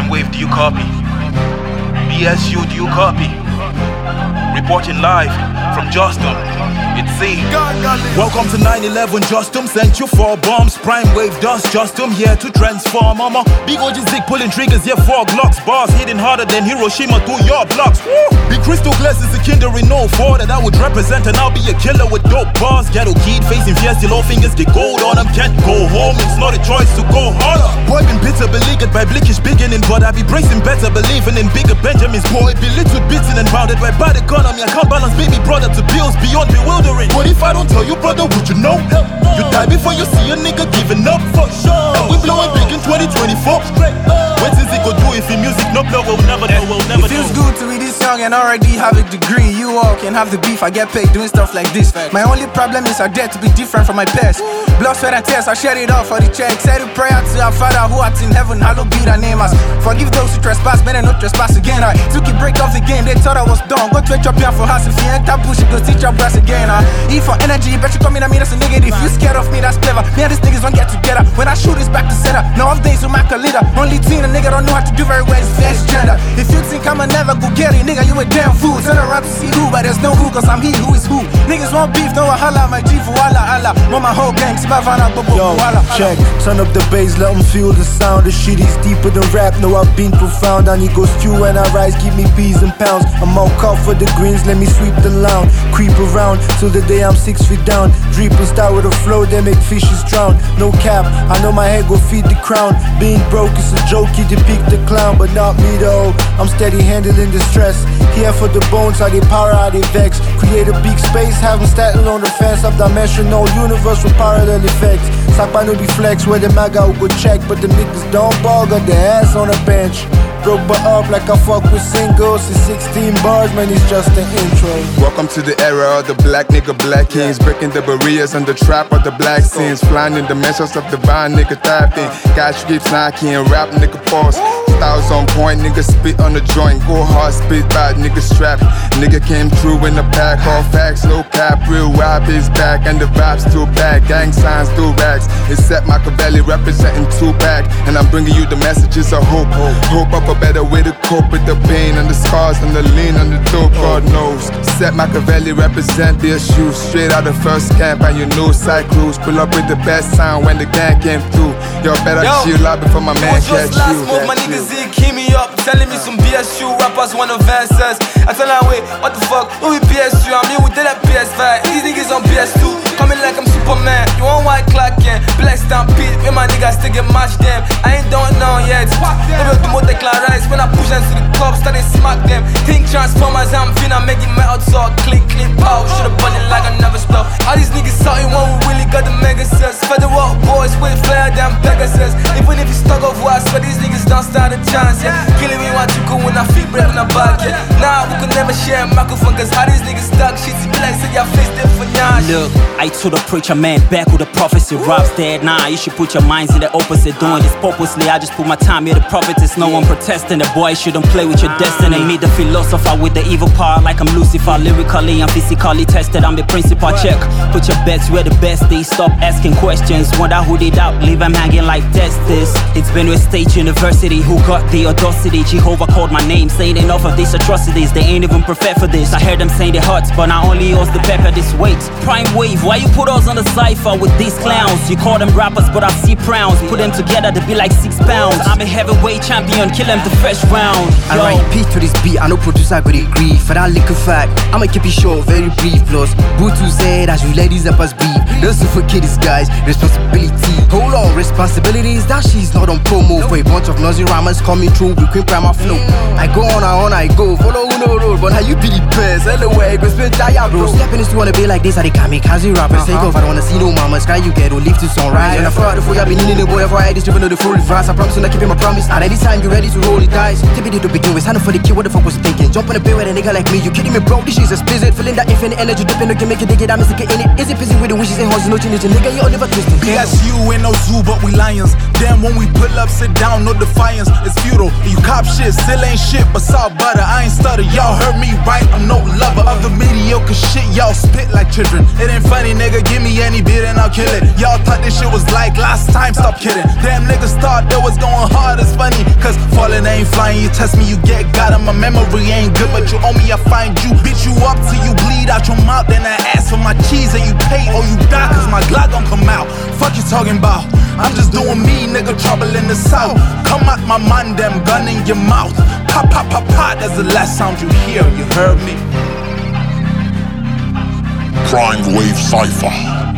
Wave, do you copy? BSU, do you copy? Reporting live from Justum. It's C. Welcome to 9/11 Justum. Sent you 4 bombs. Prime Wave dust Justum. Here to transform. Mama. Big OG Zig pulling triggers. Yeah, 4 Glocks. Bars hitting harder than Hiroshima through your blocks. Woo! Big crystal glasses, a kinder in 04 that I would represent, and I'll be a killer with dope bars. Ghetto kid facing fear, still all fingers get gold on them. Can't go home, it's not a choice to go harder. Boy been bitter, beleaguered by blickish beginning, but I be bracing better, believing in bigger Benjamins. Boy be little bitten and bounded by bad economy. I can't balance baby brother to bills beyond bewildering. What if I don't tell you, brother, would you know? You die before you see a nigga giving up for sure. And we blowing big in 2024. What is it gonna do if in music no blow? We'll never know, we'll never know. It feels good to be this young and already have a degree. You all can have the beef, I get paid doing stuff like this. My only problem is I dare to be different from my past. Blood, sweat and tears, I shed it all for the check. Said a prayer to our Father who art in heaven, hallowed be thy name. As forgive those who trespass, better not trespass again. I took a break off the game, they thought I was done. Go to a job here for house, if you ain't that bullshit, go teach your brass again. Eat for energy, bet you come in at me, that's a negative. You scared of me, that's clever. Me and these niggas don't get together. When I shoot, it's back to center. No updates with my leader. Only thing a nigga don't know how to do very well is flesh gender. If you think I'ma never go get it, nigga, you a damn fool. Turn around to see who, but there's no who, cause I'm he who is who. Niggas want beef, no wahala, my G for walla Allah. Want my whole gang, Spavana, Bobo, walla. Check, turn up the bass, let them feel the sound. The shit is deeper than rap, no I've been profound. I need go stew when I rise, give me peas and pounds. I'm all caught for the greens, let me sweep the lawn. Creep around, till the day I'm 6 feet down. Drip and start with a flow, they make fishes drown. No cap, I know my head go feed the crown. Being broke is a joke, you depict the clown. But not me though, I'm steady handling the stress. Here for the bones, how they power, how they vex. Create a big space, have them starting on the fence. Up-dimensional universe with parallel effects. Sapa no be flex, where the maga will go check. But the niggas don't ball, got their ass on the bench. Broke but up like I fuck with singles. It's 16 bars, man, it's just an intro. Welcome to the era of the black nigga, black kings. Breaking the barriers and the trap of the black scenes. Flying in dimensions of divine nigga typing. Guys keeps knocking, rap nigga pause. Styles on point, nigga spit on the joint. Go hard, spit bad, nigga strap. Nigga came through in the pack. All facts, no cap, real rap is back. And the vibes still back, gang signs still rags. Except Machiavelli representing Tupac. And I'm bringing you the messages of hope. Hope up a better way to cope with the pain and the scars and the lean and the dope, God knows. Set Machiavelli represent BSU. Straight out the first camp and you know side crews. Pull up with the best sound when the gang came through. Y'all better chill out before my man catch you. Move, my nigga Zig, hit me up, telling me some BSU rappers want advances. I tell her, wait, what the fuck? Who we BSU? I'm here with that PS5. These niggas on PS2, coming like I'm Superman. You want white clock, yeah? Black stampede, when my niggas still get matched them. I ain't done now yet. Never do more declarize. When I push them to the club, start they smack them. Think Transformers, I'm finna make it metal talk. Click, click, pow, should've bun it like I never stopped. All these niggas out in one, we really got the mega sets. Federal boys with flare than Pegasus. Even if you stuck off, I swear these niggas don't stand a chance, yeah. Killing me what you go when I feel breaking the back, yeah. Nah, we could never share a microphone, cause how these niggas stuck shit, be like, say your face there for nyash. Look, I told the preacher man back with the prophecy. Rob's dead, nah, you should put your minds in the opposite. Doing this purposely, I just put my time here, the prophetess. No one protesting, the boy shouldn't play with your destiny. Me the philosopher with the evil power, like I'm Lucifer. Lyrically and physically tested, I'm the principal. Check, put your bets where the best is. Stop asking questions, wonder who did out, leave them hanging like testers. It's been with State University, who got the audacity? Jehovah called my name, saying enough of these atrocities. They ain't even prepared for this. I heard them saying they hurt, but I only use the pepper this weight. Prime Wave, why you put us on the cypher with these clowns? You call them rappers, but I see crowns. Put them together to be like 6 pounds. I'm a heavyweight champion, kill them the first round. I write P to this beat, I know producer got it agree. For that liquor fact, I'ma keep it short, very brief. Plus, Butu said I should let these uppers be. Don't suffocate these guys, responsibility. Hold on, responsibilities, that she's not on promo. For a bunch of noisy rhymes coming through with Queen Prima flow. I go on, I go, follow no road. But how you be the best, anyway, go spend tired, bro. Stepping is to wanna be like this, I they kamikaze rappers. Take off, I don't wanna see no mamas cry, you get or leave to sunrise. And I thought the fool, I been needing the boy, I this driven to the full reverse. I promise you not keeping my promise. And anytime you're ready to roll it dice, tip it to begin with, sign up for the kid, what the fuck was you thinking? Jump on a bed with a nigga like me, you kidding me, bro? This shit's explicit, feeling that infinite energy dripping, no can make it, dig it, I'm sick in it. Is it busy with the wishes and horses, no change, nigga, you all never twisting. Yes, you ain't no zoo, but we lions. Damn, when we pull up, sit down, no defiance. It's futile, you cop shit, still ain't shit, but salt butter, I ain't stutter. Y'all heard me right, I'm no lover of the mediocre shit, y'all spit like children. It ain't funny, nigga, give me any beat and I'll kill it. Y'all thought this shit was like last time, stop kidding. Damn, niggas thought that was going hard, it's funny, cause Falling ain't flying, you test me, you get got. And my memory ain't good, but you owe me, I find you. Beat you up till you bleed out your mouth. Then I ask for my cheese and you pay or you die, cause my Glock gon' come out. Fuck you talking about? I'm just doing me, nigga, trouble in the south. Come out my mind, them gun in your mouth. Pop, pop, pop, pop, that's the last sound you hear, you heard me. Prime Wave Cypher.